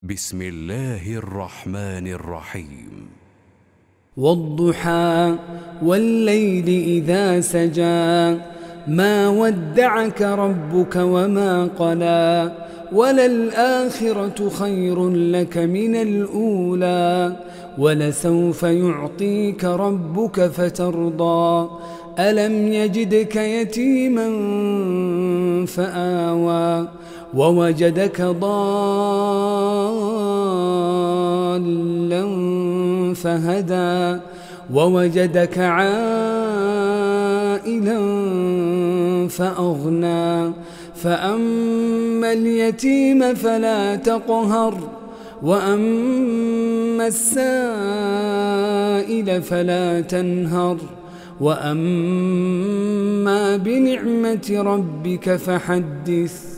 بسم الله الرحمن الرحيم. والضحى والليل إذا سجى ما ودعك ربك وما قلى وللآخرة خير لك من الأولى ولسوف يعطيك ربك فترضى ألم يجدك يتيما فآوى ووجدك ضالا فهدى ووجدك عائلا فأغنى فأما اليتيم فلا تقهر وأما السائل فلا تنهر وأما بنعمة ربك فحدث.